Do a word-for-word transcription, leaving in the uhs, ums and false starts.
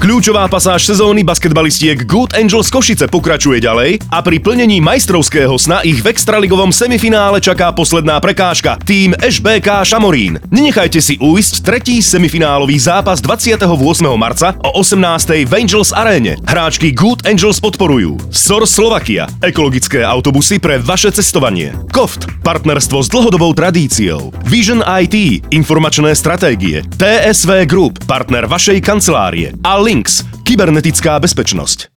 Kľúčová pasáž sezóny basketbalistiek Good Angels Košice pokračuje ďalej a pri plnení majstrovského sna ich v extraligovom semifinále čaká posledná prekážka – tým eš bé ká Šamorín. Nenechajte si ujsť tretí semifinálový zápas dvadsiateho ôsmeho marca o osemnástej v Angels aréne. Hráčky Good Angels podporujú es o er Slovakia, ekologické autobusy pre vaše cestovanie, Koft, partnerstvo s dlhodobou tradíciou, Vision í té, informačné stratégie, té es vé Group, partner vašej kancelárie a Links, kybernetická bezpečnosť.